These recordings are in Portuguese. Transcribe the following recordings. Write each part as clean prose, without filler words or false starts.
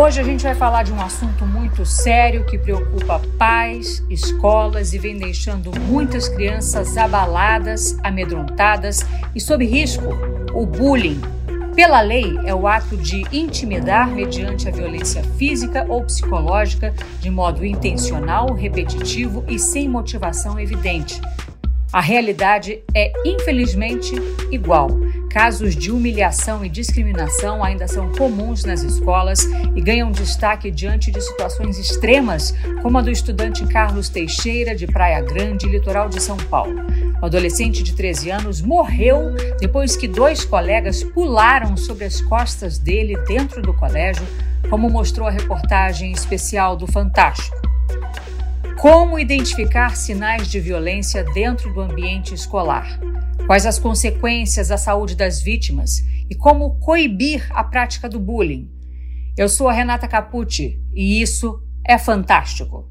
Hoje a gente vai falar de um assunto muito sério que preocupa pais, escolas e vem deixando muitas crianças abaladas, amedrontadas e sob risco: o bullying. Pela lei, é o ato de intimidar mediante a violência física ou psicológica de modo intencional, repetitivo e sem motivação evidente. A realidade é, infelizmente, igual. Casos de humilhação e discriminação ainda são comuns nas escolas e ganham destaque diante de situações extremas, como a do estudante Carlos Teixeira, de Praia Grande, litoral de São Paulo. O adolescente de 13 anos morreu depois que 2 colegas pularam sobre as costas dele dentro do colégio, como mostrou a reportagem especial do Fantástico. Como identificar sinais de violência dentro do ambiente escolar? Quais as consequências à saúde das vítimas e como coibir a prática do bullying? Eu sou a Renata Capucci e isso é Fantástico.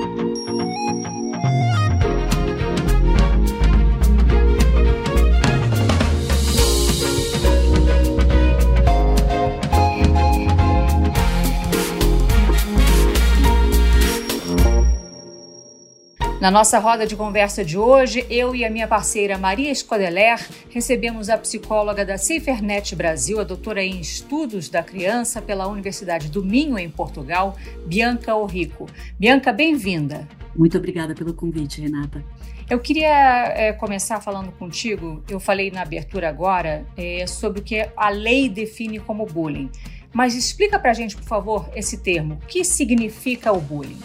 Na nossa roda de conversa de hoje, eu e a minha parceira Maria Scodeler recebemos a psicóloga da SaferNet Brasil, a doutora em Estudos da Criança pela Universidade do Minho, em Portugal, Bianca Orrico. Bianca, bem-vinda. Muito obrigada pelo convite, Renata. Eu queria começar falando contigo, eu falei na abertura agora, sobre o que a lei define como bullying. Mas explica pra gente, por favor, esse termo. O que significa o bullying?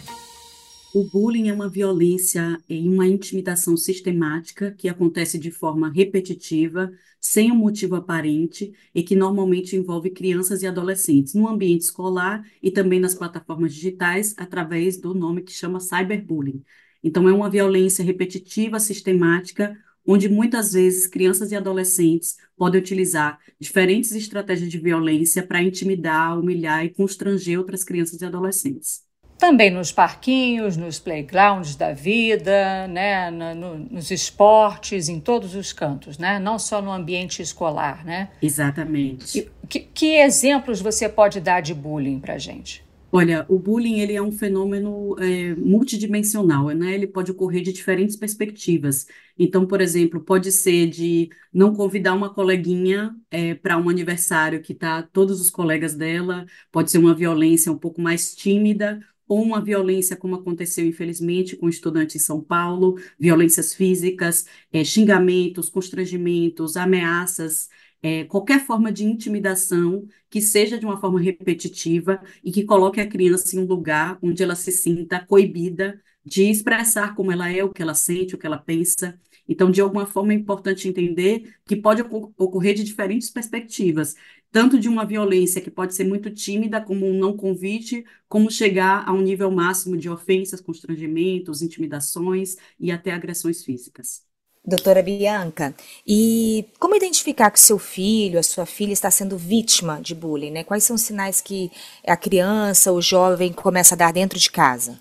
O bullying é uma violência e uma intimidação sistemática que acontece de forma repetitiva, sem um motivo aparente e que normalmente envolve crianças e adolescentes no ambiente escolar e também nas plataformas digitais através do nome que chama cyberbullying. Então, é uma violência repetitiva, sistemática, onde muitas vezes crianças e adolescentes podem utilizar diferentes estratégias de violência para intimidar, humilhar e constranger outras crianças e adolescentes. Também nos parquinhos, nos playgrounds da vida, né, nos esportes, em todos os cantos, né? Não só no ambiente escolar, né? Exatamente. Que exemplos você pode dar de bullying para a gente? Olha, o bullying ele é um fenômeno multidimensional, né? Ele pode ocorrer de diferentes perspectivas. Então, por exemplo, pode ser de não convidar uma coleguinha para um aniversário que está todos os colegas dela, pode ser uma violência um pouco mais tímida, ou uma violência como aconteceu, infelizmente, com um estudante em São Paulo, violências físicas, xingamentos, constrangimentos, ameaças, qualquer forma de intimidação que seja de uma forma repetitiva e que coloque a criança em um lugar onde ela se sinta coibida de expressar como ela é, o que ela sente, o que ela pensa. Então, de alguma forma, é importante entender que pode ocorrer de diferentes perspectivas, tanto de uma violência que pode ser muito tímida, como um não convite, como chegar a um nível máximo de ofensas, constrangimentos, intimidações e até agressões físicas. Doutora Bianca, e como identificar que seu filho, a sua filha está sendo vítima de bullying, né? Quais são os sinais que a criança, o jovem começa a dar dentro de casa?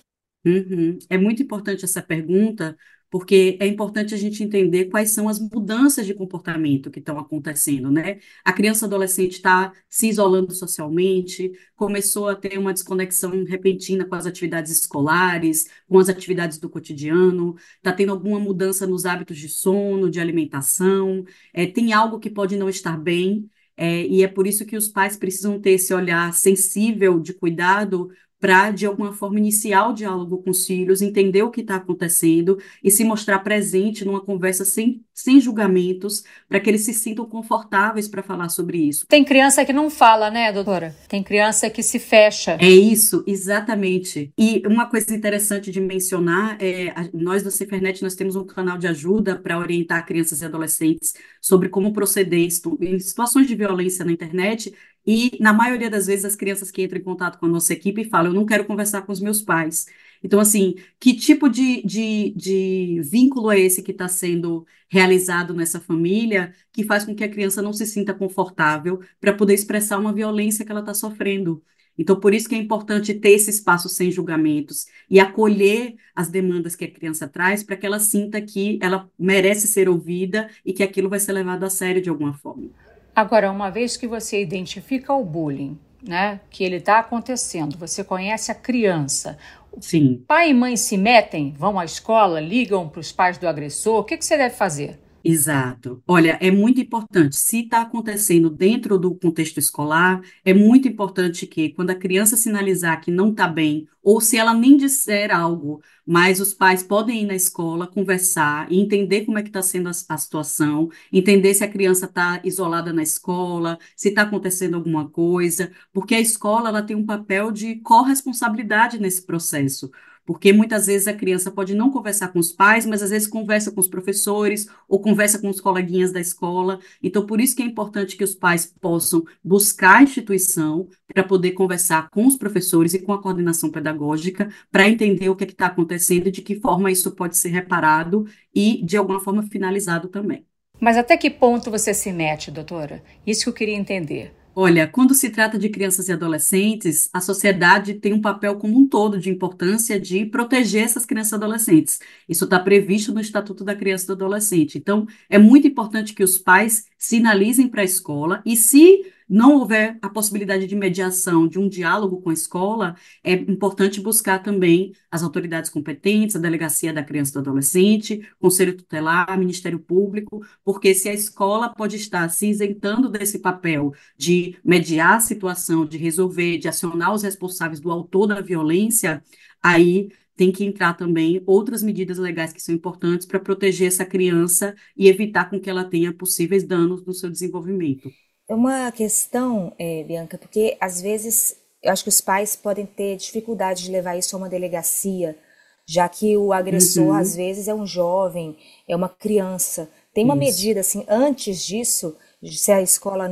É muito importante essa pergunta, porque é importante a gente entender quais são as mudanças de comportamento que estão acontecendo, né? A criança adolescente está se isolando socialmente, começou a ter uma desconexão repentina com as atividades escolares, com as atividades do cotidiano, está tendo alguma mudança nos hábitos de sono, de alimentação, tem algo que pode não estar bem, e é por isso que os pais precisam ter esse olhar sensível de cuidado para, de alguma forma, iniciar o diálogo com os filhos, entender o que está acontecendo e se mostrar presente numa conversa sem julgamentos, para que eles se sintam confortáveis para falar sobre isso. Tem criança que não fala, né, doutora? Tem criança que se fecha. É isso, exatamente. E uma coisa interessante de mencionar nós da SaferNet, nós temos um canal de ajuda para orientar crianças e adolescentes sobre como proceder em situações de violência na internet. E, na maioria das vezes, as crianças que entram em contato com a nossa equipe falam: eu não quero conversar com os meus pais. Então, assim, que tipo de vínculo é esse que está sendo realizado nessa família que faz com que a criança não se sinta confortável para poder expressar uma violência que ela está sofrendo? Então, por isso que é importante ter esse espaço sem julgamentos e acolher as demandas que a criança traz para que ela sinta que ela merece ser ouvida e que aquilo vai ser levado a sério de alguma forma. Agora, uma vez que você identifica o bullying, né, que ele está acontecendo, você conhece a criança, Sim. pai e mãe se metem, vão à escola, ligam para os pais do agressor, o que que você deve fazer? Exato. Olha, é muito importante, se está acontecendo dentro do contexto escolar, é muito importante que, quando a criança sinalizar que não está bem, ou se ela nem disser algo, mas os pais podem ir na escola, conversar e entender como é que está sendo a situação, entender se a criança está isolada na escola, se está acontecendo alguma coisa, porque a escola ela tem um papel de corresponsabilidade nesse processo. Porque muitas vezes a criança pode não conversar com os pais, mas às vezes conversa com os professores ou conversa com os coleguinhas da escola. Então, por isso que é importante que os pais possam buscar a instituição para poder conversar com os professores e com a coordenação pedagógica para entender o que está acontecendo e de que forma isso pode ser reparado e, de alguma forma, finalizado também. Mas até que ponto você se mete, doutora? Isso que eu queria entender. Olha, quando se trata de crianças e adolescentes, a sociedade tem um papel como um todo de importância de proteger essas crianças e adolescentes. Isso está previsto no Estatuto da Criança e do Adolescente. Então, é muito importante que os pais sinalizem para a escola e, se não houver a possibilidade de mediação, de um diálogo com a escola, é importante buscar também as autoridades competentes, a Delegacia da Criança e do Adolescente, Conselho Tutelar, Ministério Público, porque se a escola pode estar se isentando desse papel de mediar a situação, de resolver, de acionar os responsáveis do autor da violência, aí tem que entrar também outras medidas legais que são importantes para proteger essa criança e evitar com que ela tenha possíveis danos no seu desenvolvimento. É uma questão, Bianca, porque às vezes eu acho que os pais podem ter dificuldade de levar isso a uma delegacia, já que o agressor às Uhum, vezes é um jovem, é uma criança. Tem uma isso. medida assim, antes disso, se a escola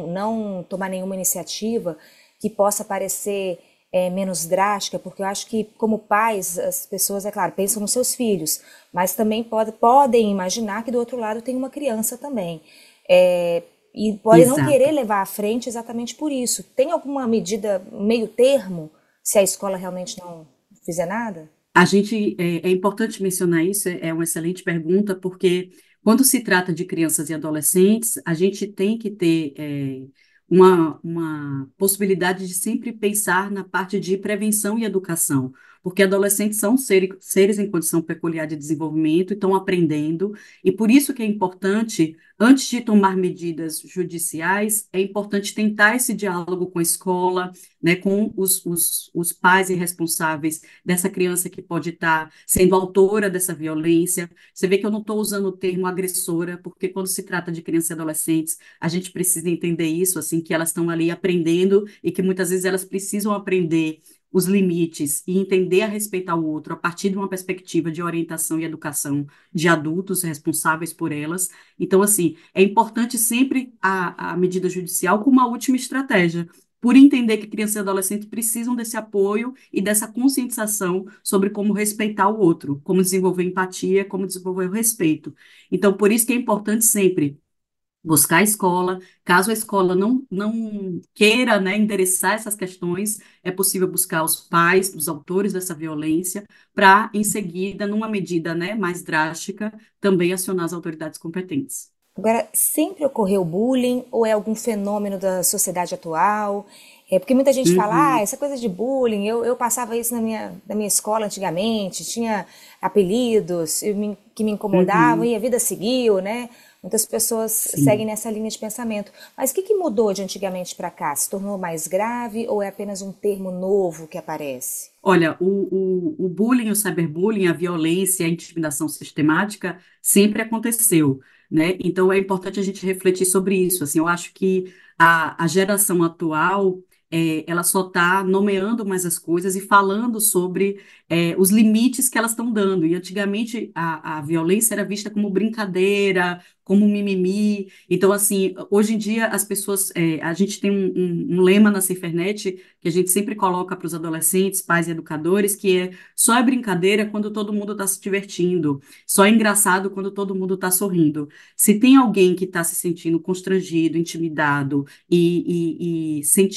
não tomar nenhuma iniciativa que possa parecer menos drástica, porque eu acho que como pais as pessoas, é claro, pensam nos seus filhos, mas também podem imaginar que do outro lado tem uma criança também. É, e podem não querer Exato. levar à frente exatamente por isso. Tem alguma medida meio termo, se a escola realmente não fizer nada? É importante mencionar isso, é uma excelente pergunta, porque quando se trata de crianças e adolescentes, a gente tem que ter uma possibilidade de sempre pensar na parte de prevenção e educação, porque adolescentes são seres em condição peculiar de desenvolvimento e estão aprendendo, e por isso que é importante, antes de tomar medidas judiciais, é importante tentar esse diálogo com a escola, né, com os pais e responsáveis dessa criança que pode estar sendo autora dessa violência. Você vê que eu não estou usando o termo agressora, porque quando se trata de crianças e adolescentes, a gente precisa entender isso, assim, que elas estão ali aprendendo e que muitas vezes elas precisam aprender os limites e entender a respeitar o outro a partir de uma perspectiva de orientação e educação de adultos responsáveis por elas. Então, assim, é importante sempre a medida judicial como uma última estratégia, por entender que crianças e adolescentes precisam desse apoio e dessa conscientização sobre como respeitar o outro, como desenvolver empatia, como desenvolver o respeito. Então, por isso que é importante sempre buscar a escola. Caso a escola não queira, né, endereçar essas questões, é possível buscar os pais, os autores dessa violência, para, em seguida, numa medida, né, mais drástica, também acionar as autoridades competentes. Agora, sempre ocorreu bullying ou é algum fenômeno da sociedade atual? É porque muita gente fala, Uhum, essa coisa de bullying, eu passava isso na minha escola antigamente, tinha apelidos que me incomodavam e uhum, a vida seguiu, né? Muitas pessoas seguem sim. nessa linha de pensamento. Mas o que mudou de antigamente para cá? Se tornou mais grave ou é apenas um termo novo que aparece? Olha, o bullying, o cyberbullying, a violência, a intimidação sistemática sempre aconteceu, né? Então é importante a gente refletir sobre isso. Assim, eu acho que a geração atual ela só está nomeando mais as coisas e falando sobre os limites que elas estão dando. E antigamente a violência era vista como brincadeira, como mimimi. Então, assim, hoje em dia as pessoas, a gente tem um lema na Cifernet que a gente sempre coloca para os adolescentes, pais e educadores, que é só é brincadeira quando todo mundo está se divertindo, só é engraçado quando todo mundo está sorrindo. Se tem alguém que está se sentindo constrangido, intimidado e sentindo que aquilo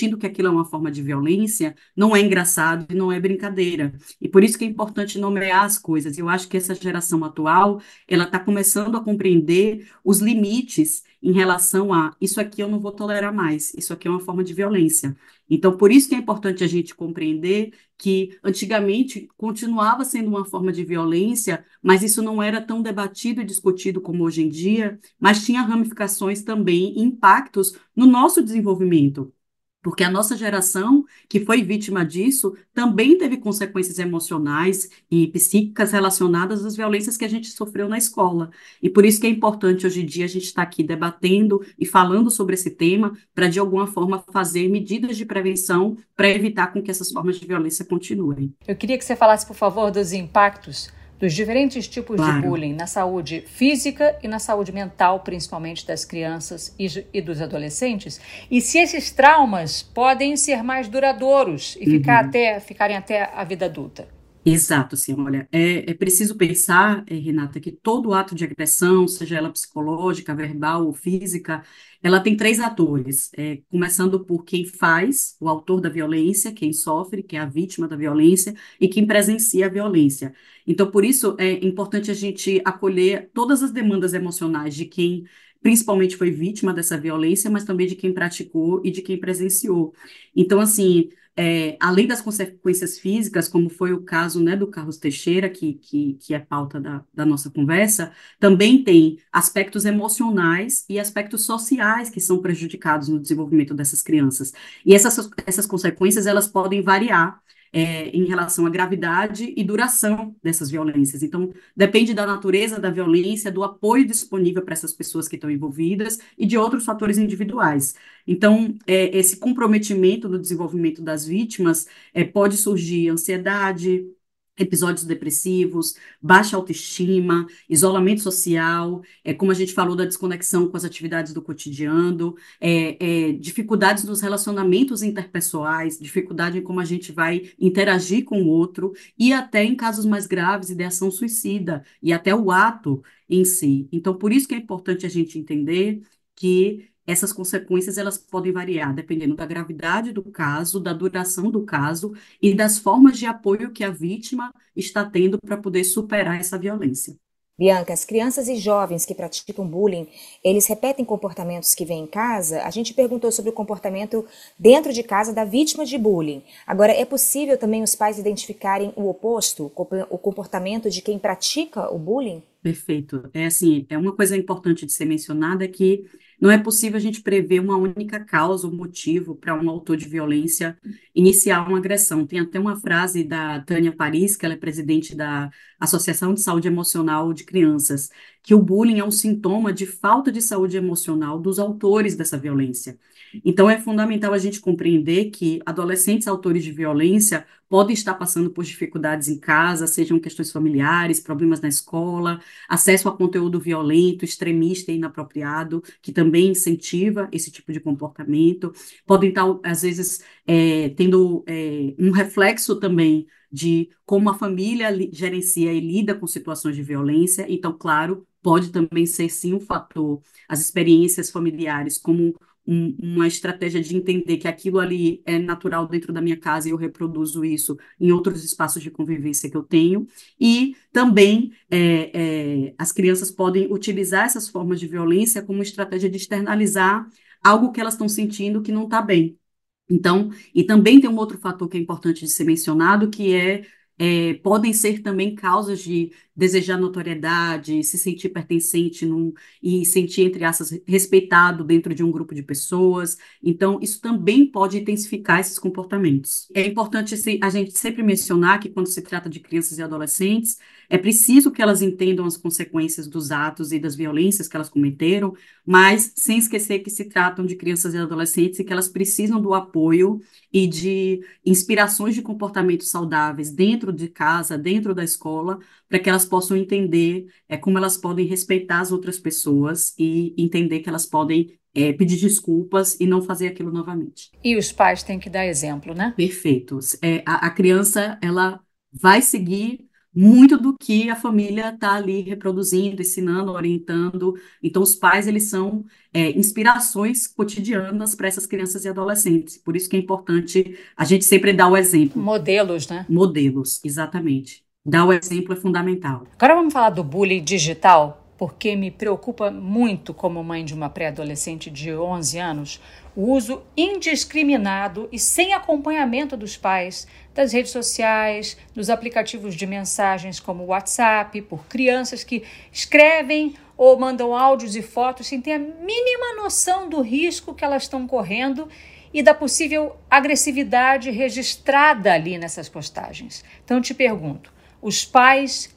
aquilo é uma forma de violência, não é engraçado e não é brincadeira. E por isso que é importante nomear as coisas. Eu acho que essa geração atual, ela está começando a compreender os limites em relação a isso aqui eu não vou tolerar mais, isso aqui é uma forma de violência. Então, por isso que é importante a gente compreender que antigamente continuava sendo uma forma de violência, mas isso não era tão debatido e discutido como hoje em dia, mas tinha ramificações também, impactos no nosso desenvolvimento. Porque a nossa geração, que foi vítima disso, também teve consequências emocionais e psíquicas relacionadas às violências que a gente sofreu na escola. E por isso que é importante hoje em dia a gente estar aqui debatendo e falando sobre esse tema, para de alguma forma fazer medidas de prevenção para evitar com que essas formas de violência continuem. Eu queria que você falasse, por favor, dos impactos dos diferentes tipos de Claro. bullying na saúde física e na saúde mental, principalmente das crianças e dos adolescentes, e se esses traumas podem ser mais duradouros e ficarem até a vida adulta. Exato, assim, olha, é preciso pensar, Renata, que todo ato de agressão, seja ela psicológica, verbal ou física, ela tem três atores, começando por quem faz, o autor da violência, quem sofre, que é a vítima da violência, e quem presencia a violência. Então, por isso, é importante a gente acolher todas as demandas emocionais de quem principalmente foi vítima dessa violência, mas também de quem praticou e de quem presenciou. Então, assim, além das consequências físicas, como foi o caso, né, do Carlos Teixeira, que é pauta da nossa conversa, também tem aspectos emocionais e aspectos sociais que são prejudicados no desenvolvimento dessas crianças. E essas consequências, elas podem variar, em relação à gravidade e duração dessas violências. Então, depende da natureza da violência, do apoio disponível para essas pessoas que estão envolvidas e de outros fatores individuais. Então, esse comprometimento do desenvolvimento das vítimas pode surgir ansiedade, episódios depressivos, baixa autoestima, isolamento social, como a gente falou da desconexão com as atividades do cotidiano, dificuldades nos relacionamentos interpessoais, dificuldade em como a gente vai interagir com o outro, e até em casos mais graves, ideação suicida, e até o ato em si. Então, por isso que é importante a gente entender que essas consequências elas podem variar dependendo da gravidade do caso, da duração do caso e das formas de apoio que a vítima está tendo para poder superar essa violência. Bianca, as crianças e jovens que praticam bullying, eles repetem comportamentos que vêm em casa? A gente perguntou sobre o comportamento dentro de casa da vítima de bullying. Agora, é possível também os pais identificarem o oposto, o comportamento de quem pratica o bullying? Perfeito. Assim, uma coisa importante de ser mencionada é que não é possível a gente prever uma única causa ou motivo para um autor de violência iniciar uma agressão. Tem até uma frase da Tânia Paris, que ela é presidente da Associação de Saúde Emocional de Crianças, que o bullying é um sintoma de falta de saúde emocional dos autores dessa violência. Então, é fundamental a gente compreender que adolescentes autores de violência podem estar passando por dificuldades em casa, sejam questões familiares, problemas na escola, acesso a conteúdo violento, extremista e inapropriado, que também incentiva esse tipo de comportamento, podem estar, às vezes, tendo um reflexo também de como a família gerencia e lida com situações de violência. Então, claro, pode também ser, sim, um fator, as experiências familiares, como uma estratégia de entender que aquilo ali é natural dentro da minha casa e eu reproduzo isso em outros espaços de convivência que eu tenho. E também as crianças podem utilizar essas formas de violência como estratégia de externalizar algo que elas estão sentindo que não está bem. Então, e também tem um outro fator que é importante de ser mencionado, que podem ser também causas de desejar notoriedade, se sentir pertencente e sentir, entre aspas, respeitado dentro de um grupo de pessoas. Então, isso também pode intensificar esses comportamentos. É importante a gente sempre mencionar que quando se trata de crianças e adolescentes, é preciso que elas entendam as consequências dos atos e das violências que elas cometeram, mas sem esquecer que se tratam de crianças e adolescentes e que elas precisam do apoio e de inspirações de comportamentos saudáveis dentro de casa, dentro da escola, para que elas possam entender como elas podem respeitar as outras pessoas e entender que elas podem pedir desculpas e não fazer aquilo novamente. E os pais têm que dar exemplo, né? Perfeito. A criança, ela vai seguir muito do que a família está ali reproduzindo, ensinando, orientando. Então, os pais, eles são inspirações cotidianas para essas crianças e adolescentes. Por isso que é importante a gente sempre dar o exemplo. Modelos, né? Modelos, exatamente. Dar o exemplo é fundamental. Agora vamos falar do bullying digital, porque me preocupa muito, como mãe de uma pré-adolescente de 11 anos, o uso indiscriminado e sem acompanhamento dos pais das redes sociais, dos aplicativos de mensagens como o WhatsApp, por crianças que escrevem ou mandam áudios e fotos sem ter a mínima noção do risco que elas estão correndo e da possível agressividade registrada ali nessas postagens. Então eu te pergunto, os pais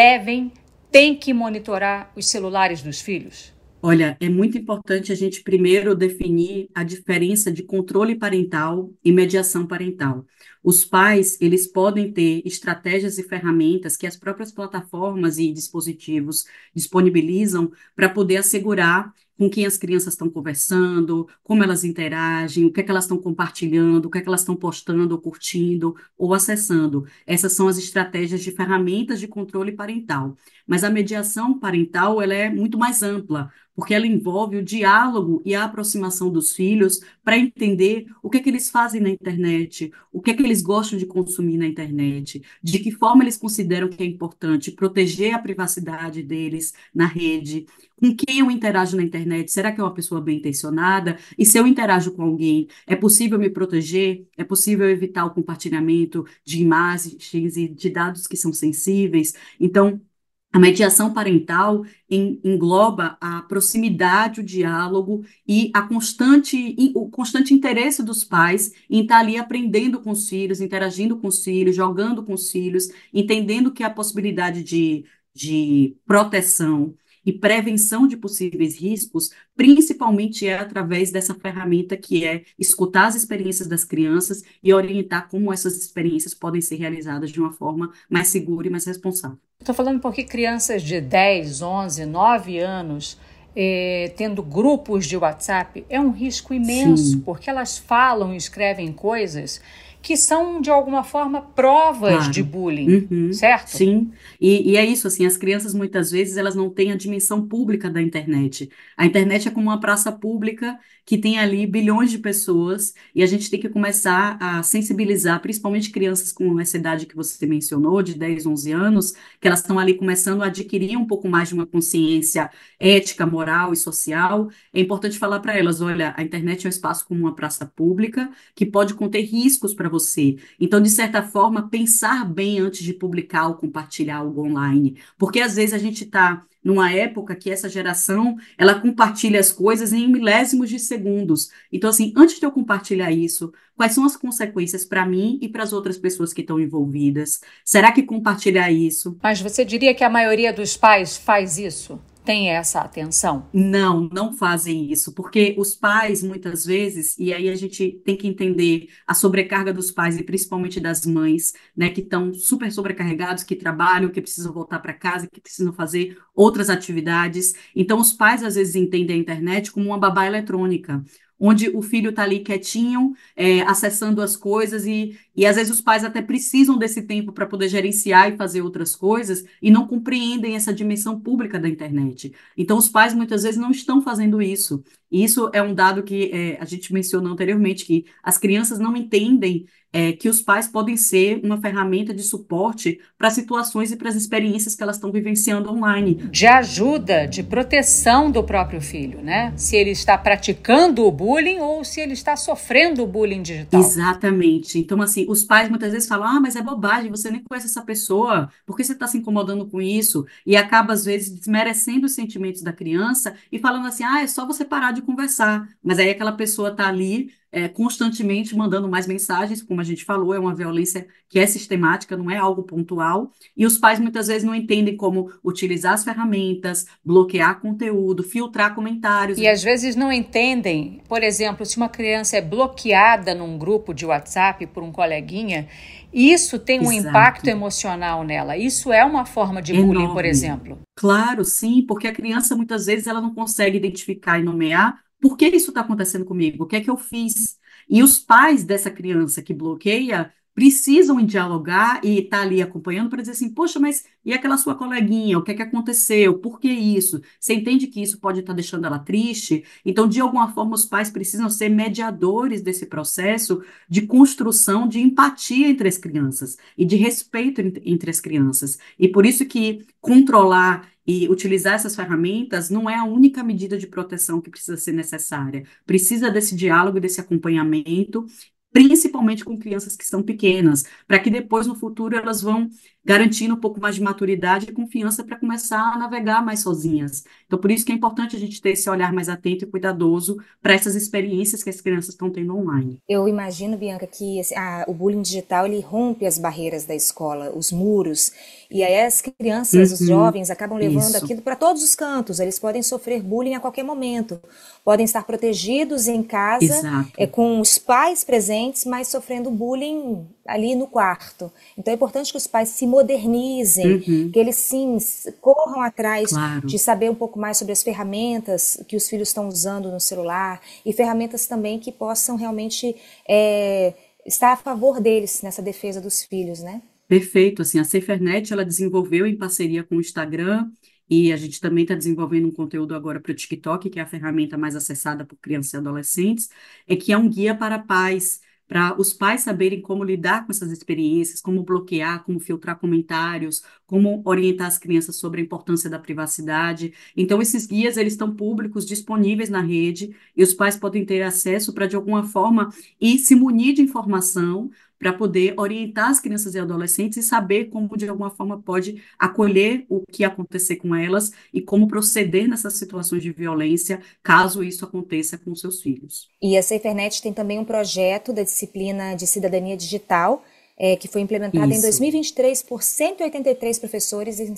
têm que monitorar os celulares dos filhos? Olha, é muito importante a gente primeiro definir a diferença de controle parental e mediação parental. Os pais, eles podem ter estratégias e ferramentas que as próprias plataformas e dispositivos disponibilizam para poder assegurar com quem as crianças estão conversando, como elas interagem, o que é que elas estão compartilhando, o que é que elas estão postando, ou curtindo ou acessando. Essas são as estratégias de ferramentas de controle parental. Mas a mediação parental, ela é muito mais ampla, porque ela envolve o diálogo e a aproximação dos filhos para entender o que é que eles fazem na internet, o que é que eles gostam de consumir na internet, de que forma eles consideram que é importante proteger a privacidade deles na rede, com quem eu interajo na internet, será que é uma pessoa bem intencionada? E se eu interajo com alguém, é possível me proteger? É possível evitar o compartilhamento de imagens e de dados que são sensíveis? Então, a mediação parental engloba a proximidade, o diálogo e o constante interesse dos pais em estar ali aprendendo com os filhos, interagindo com os filhos, jogando com os filhos, entendendo que a possibilidade de proteção e prevenção de possíveis riscos, principalmente é através dessa ferramenta que é escutar as experiências das crianças e orientar como essas experiências podem ser realizadas de uma forma mais segura e mais responsável. Estou falando porque crianças de 10, 11, 9 anos tendo grupos de WhatsApp é um risco imenso, Sim, porque elas falam e escrevem coisas que são, de alguma forma, provas de claro. bullying, Uhum, certo? sim, e é isso, assim, as crianças muitas vezes elas não têm a dimensão pública da internet. A internet é como uma praça pública que tem ali bilhões de pessoas e a gente tem que começar a sensibilizar, principalmente crianças com essa idade que você mencionou, de 10, 11 anos, que elas estão ali começando a adquirir um pouco mais de uma consciência ética, moral e social. É importante falar para elas, olha, a internet é um espaço como uma praça pública que pode conter riscos para você. Então, de certa forma, pensar bem antes de publicar ou compartilhar algo online. Porque às vezes a gente está numa época que essa geração, ela compartilha as coisas em milésimos de segundos. Então, assim, antes de eu compartilhar isso, quais são as consequências para mim e para as outras pessoas que estão envolvidas? Será que compartilhar isso Mas você diria que a maioria dos pais faz isso? Tem essa atenção? não fazem isso, porque os pais, muitas vezes, e aí a gente tem que entender a sobrecarga dos pais e principalmente das mães, né, que estão super sobrecarregados, que trabalham, que precisam voltar para casa, que precisam fazer outras atividades. Então, os pais, às vezes, entendem a internet como uma babá eletrônica, onde o filho está ali quietinho, acessando as coisas, e às vezes os pais até precisam desse tempo para poder gerenciar e fazer outras coisas, e não compreendem essa dimensão pública da internet. Então, os pais muitas vezes não estão fazendo isso. E isso é um dado que a gente mencionou anteriormente, que as crianças não entendem que os pais podem ser uma ferramenta de suporte para situações e para as experiências que elas estão vivenciando online. De ajuda, de proteção do próprio filho, né? Se ele está praticando o bullying ou se ele está sofrendo o bullying digital. Exatamente. Então, assim, os pais muitas vezes falam: ah, mas é bobagem, você nem conhece essa pessoa, por que você está se incomodando com isso? E acaba, às vezes, desmerecendo os sentimentos da criança e falando assim: ah, é só você parar de conversar. Mas aí aquela pessoa está ali. Constantemente mandando mais mensagens, como a gente falou, é uma violência que é sistemática, não é algo pontual, e os pais muitas vezes não entendem como utilizar as ferramentas, bloquear conteúdo, filtrar comentários. E às vezes não entendem, por exemplo, se uma criança é bloqueada num grupo de WhatsApp por um coleguinha, isso tem um impacto Exato. emocional nela. Isso é uma forma de bullying, por Enorme. exemplo. Claro, sim, porque a criança muitas vezes ela não consegue identificar e nomear por que isso está acontecendo comigo, o que é que eu fiz. E os pais dessa criança que bloqueia precisam dialogar e estar ali acompanhando para dizer assim, poxa, mas e aquela sua coleguinha? O que é que aconteceu? Por que isso? Você entende que isso pode estar deixando ela triste? Então, de alguma forma, os pais precisam ser mediadores desse processo de construção de empatia entre as crianças e de respeito entre as crianças. E por isso que controlar e utilizar essas ferramentas não é a única medida de proteção que precisa ser necessária. Precisa desse diálogo, desse acompanhamento, principalmente com crianças que são pequenas, para que depois, no futuro, elas vão garantindo um pouco mais de maturidade e confiança para começar a navegar mais sozinhas. Então, por isso que é importante a gente ter esse olhar mais atento e cuidadoso para essas experiências que as crianças estão tendo online. Eu imagino, Bianca, que o bullying digital ele rompe as barreiras da escola, os muros, e aí as crianças, os jovens, acabam levando Isso, aquilo para todos os cantos. Eles podem sofrer bullying a qualquer momento, podem estar protegidos em casa, exato. com os pais presentes, mas sofrendo bullying ali no quarto. Então é importante que os pais se modernizem, que eles sim corram atrás Claro. de saber um pouco mais sobre as ferramentas que os filhos estão usando no celular e ferramentas também que possam realmente estar a favor deles nessa defesa dos filhos, né? Perfeito, assim, a SaferNet, ela desenvolveu em parceria com o Instagram, e a gente também está desenvolvendo um conteúdo agora para o TikTok, que é a ferramenta mais acessada por crianças e adolescentes, que é um guia para pais, para os pais saberem como lidar com essas experiências, como bloquear, como filtrar comentários, como orientar as crianças sobre a importância da privacidade. Então, esses guias, eles estão públicos, disponíveis na rede, e os pais podem ter acesso para, de alguma forma, ir se munir de informação, para poder orientar as crianças e adolescentes e saber como, de alguma forma, pode acolher o que acontecer com elas e como proceder nessas situações de violência, caso isso aconteça com seus filhos. E a SaferNet tem também um projeto da disciplina de cidadania digital, que foi implementada em Isso. 2023 por 183 professores em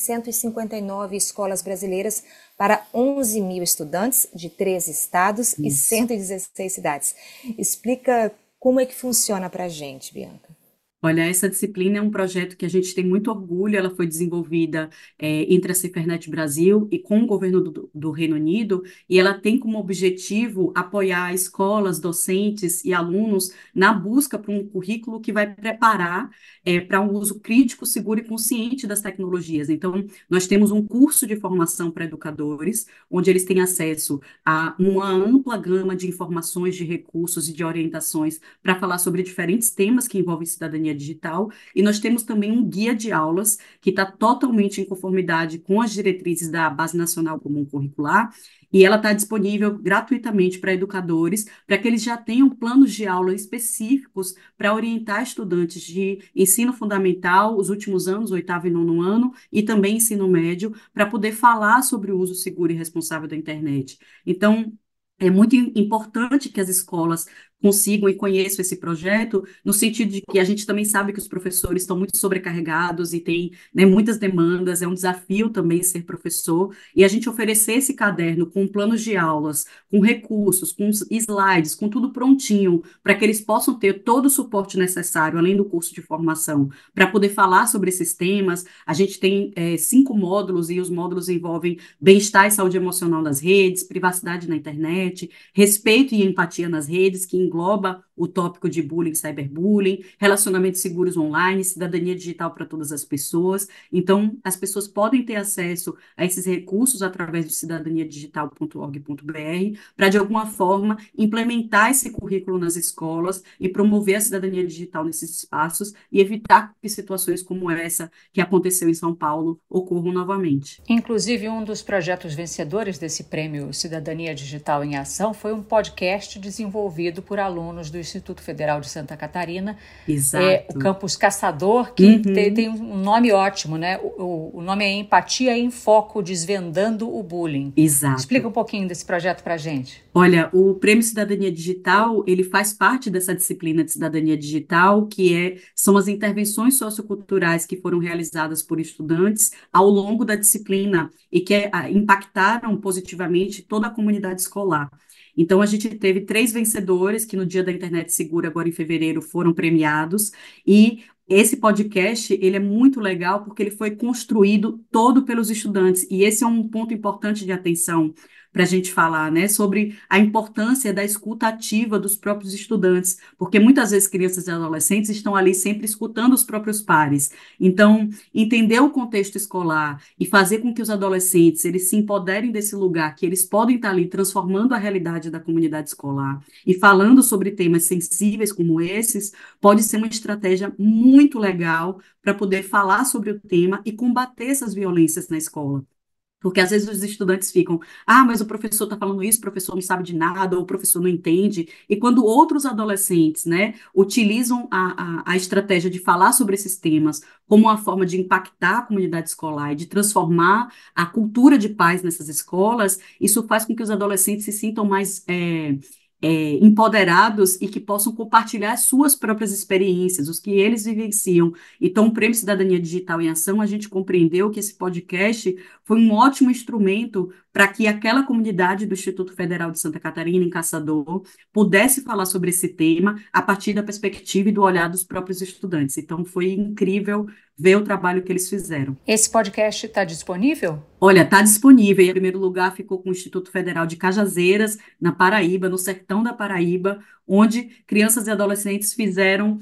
159 escolas brasileiras para 11 mil estudantes de 13 estados e Isso. 116 cidades. Explica como é que funciona para a gente, Bianca. Olha, essa disciplina é um projeto que a gente tem muito orgulho. Ela foi desenvolvida entre a SaferNet Brasil e com o governo do Reino Unido, e ela tem como objetivo apoiar escolas, docentes e alunos na busca por um currículo que vai preparar para um uso crítico, seguro e consciente das tecnologias. Então, nós temos um curso de formação para educadores, onde eles têm acesso a uma ampla gama de informações, de recursos e de orientações para falar sobre diferentes temas que envolvem cidadania digital, e nós temos também um guia de aulas que está totalmente em conformidade com as diretrizes da Base Nacional Comum Curricular, e ela está disponível gratuitamente para educadores, para que eles já tenham planos de aula específicos para orientar estudantes de ensino fundamental, os últimos anos, oitavo e nono ano, e também ensino médio, para poder falar sobre o uso seguro e responsável da internet. Então, é muito importante que as escolas consigam e conheçam esse projeto, no sentido de que a gente também sabe que os professores estão muito sobrecarregados e têm, né, muitas demandas, é um desafio também ser professor, e a gente oferecer esse caderno com planos de aulas, com recursos, com slides, com tudo prontinho, para que eles possam ter todo o suporte necessário, além do curso de formação, para poder falar sobre esses temas. A gente tem 5 módulos, e os módulos envolvem bem-estar e saúde emocional nas redes, privacidade na internet, respeito e empatia nas redes, que engloba o tópico de bullying, cyberbullying, relacionamentos seguros online, cidadania digital para todas as pessoas. Então, as pessoas podem ter acesso a esses recursos através do cidadaniadigital.org.br para, de alguma forma, implementar esse currículo nas escolas e promover a cidadania digital nesses espaços e evitar que situações como essa que aconteceu em São Paulo ocorram novamente. Inclusive, um dos projetos vencedores desse prêmio Cidadania Digital em Ação foi um podcast desenvolvido por alunos do Instituto Federal de Santa Catarina, Exato. o Campus Caçador, que tem um nome ótimo, né? O nome é Empatia em Foco, Desvendando o Bullying. Exato. Explica um pouquinho desse projeto para a gente. Olha, o Prêmio Cidadania Digital, ele faz parte dessa disciplina de cidadania digital, que são as intervenções socioculturais que foram realizadas por estudantes ao longo da disciplina e que impactaram positivamente toda a comunidade escolar. Então, a gente teve 3 vencedores que no Dia da Internet Segura, agora em fevereiro, foram premiados, e esse podcast, ele é muito legal porque ele foi construído todo pelos estudantes, e esse é um ponto importante de atenção para a gente falar, né, sobre a importância da escuta ativa dos próprios estudantes, porque muitas vezes crianças e adolescentes estão ali sempre escutando os próprios pares. Então, entender o contexto escolar e fazer com que os adolescentes eles se empoderem desse lugar, que eles podem estar ali transformando a realidade da comunidade escolar e falando sobre temas sensíveis como esses, pode ser uma estratégia muito legal para poder falar sobre o tema e combater essas violências na escola. Porque às vezes os estudantes ficam, mas o professor está falando isso, o professor não sabe de nada, ou o professor não entende. E quando outros adolescentes, né, utilizam a estratégia de falar sobre esses temas como uma forma de impactar a comunidade escolar e de transformar a cultura de paz nessas escolas, isso faz com que os adolescentes se sintam mais empoderados e que possam compartilhar as suas próprias experiências, os que eles vivenciam. Então, o Prêmio Cidadania Digital em Ação, a gente compreendeu que esse podcast foi um ótimo instrumento para que aquela comunidade do Instituto Federal de Santa Catarina, em Caçador, pudesse falar sobre esse tema a partir da perspectiva e do olhar dos próprios estudantes. Então, foi incrível ver o trabalho que eles fizeram. Esse podcast está disponível? Olha, está disponível. Em primeiro lugar, ficou com o Instituto Federal de Cajazeiras, na Paraíba, no sertão da Paraíba, onde crianças e adolescentes fizeram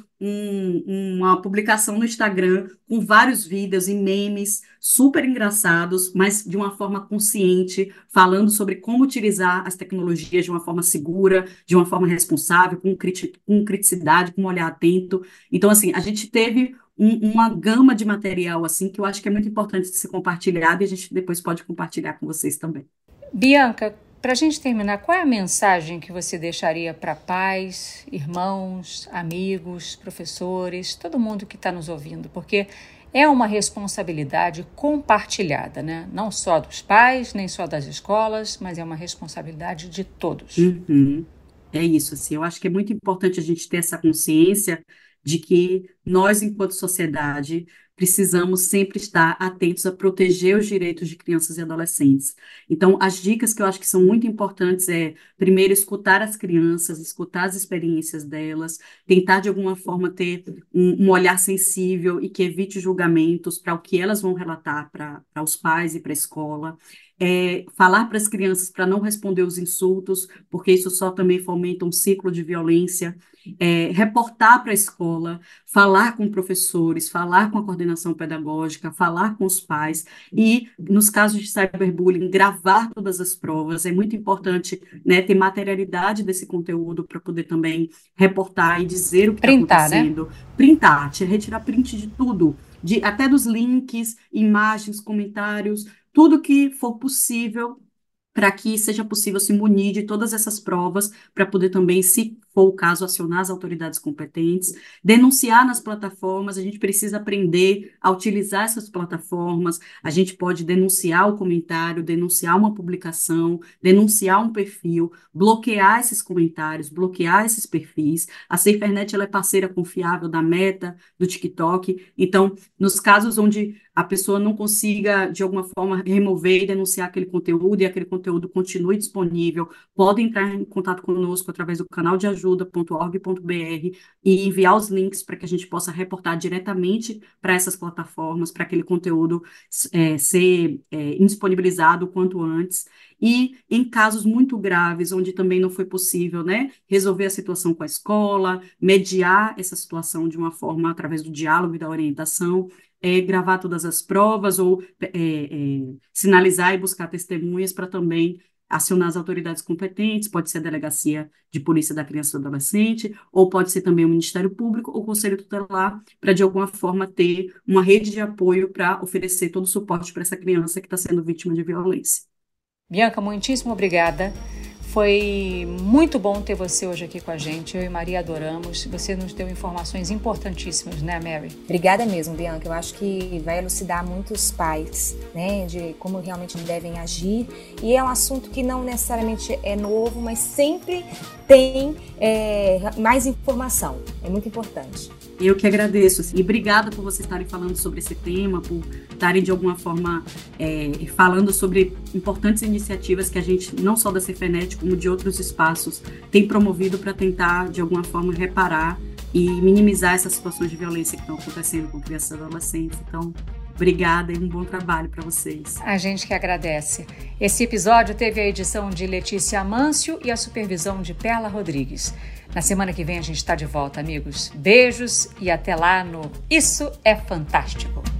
uma publicação no Instagram com vários vídeos e memes super engraçados, mas de uma forma consciente, falando sobre como utilizar as tecnologias de uma forma segura, de uma forma responsável, com criticidade, com um olhar atento. Então, assim, a gente teve uma gama de material assim que eu acho que é muito importante de ser compartilhado e a gente depois pode compartilhar com vocês também. Bianca, para a gente terminar, qual é a mensagem que você deixaria para pais, irmãos, amigos, professores, todo mundo que está nos ouvindo? Porque é uma responsabilidade compartilhada, né? Não só dos pais, nem só das escolas, mas é uma responsabilidade de todos. Uhum. É isso, assim, eu acho que é muito importante a gente ter essa consciência de que nós, enquanto sociedade, precisamos sempre estar atentos a proteger os direitos de crianças e adolescentes. Então, as dicas que eu acho que são muito importantes primeiro, escutar as crianças, escutar as experiências delas, tentar, de alguma forma, ter um olhar sensível e que evite julgamentos para o que elas vão relatar para os pais e para a escola. Falar para as crianças para não responder os insultos, porque isso só também fomenta um ciclo de violência. Reportar para a escola, falar com professores, falar com a coordenação pedagógica, falar com os pais e, nos casos de cyberbullying, gravar todas as provas. É muito importante, né, ter materialidade desse conteúdo para poder também reportar e dizer o que está acontecendo. Né? Printar, retirar print de tudo, até dos links, imagens, comentários, tudo que for possível para que seja possível se munir de todas essas provas, para poder também, se for o caso, acionar as autoridades competentes, denunciar nas plataformas. A gente precisa aprender a utilizar essas plataformas, a gente pode denunciar o comentário, denunciar uma publicação, denunciar um perfil, bloquear esses comentários, bloquear esses perfis. A SaferNet, ela é parceira confiável da Meta, do TikTok, então, nos casos onde a pessoa não consiga, de alguma forma, remover e denunciar aquele conteúdo e aquele conteúdo continue disponível, podem entrar em contato conosco através do canal de ajuda.org.br e enviar os links para que a gente possa reportar diretamente para essas plataformas, para aquele conteúdo ser indisponibilizado o quanto antes. E em casos muito graves, onde também não foi possível, né, resolver a situação com a escola, mediar essa situação de uma forma através do diálogo e da orientação, gravar todas as provas ou sinalizar e buscar testemunhas para também acionar as autoridades competentes, pode ser a Delegacia de Polícia da Criança e do Adolescente, ou pode ser também o Ministério Público ou o Conselho Tutelar, para de alguma forma ter uma rede de apoio para oferecer todo o suporte para essa criança que está sendo vítima de violência. Bianca, muitíssimo obrigada. Foi muito bom ter você hoje aqui com a gente. Eu e Maria adoramos. Você nos deu informações importantíssimas, né, Mary? Obrigada mesmo, Bianca. Eu acho que vai elucidar muitos pais, né, de como realmente devem agir. E é um assunto que não necessariamente é novo, mas sempre tem mais informação. É muito importante. Eu que agradeço. E obrigada por vocês estarem falando sobre esse tema, por estarem, de alguma forma, falando sobre importantes iniciativas que a gente, não só da SaferNet, como de outros espaços, tem promovido para tentar, de alguma forma, reparar e minimizar essas situações de violência que estão acontecendo com crianças e adolescentes. Então, Obrigada e um bom trabalho para vocês. A gente que agradece. Esse episódio teve a edição de Letícia Amâncio e a supervisão de Perla Rodrigues. Na semana que vem a gente está de volta, amigos. Beijos e até lá no Isso é Fantástico.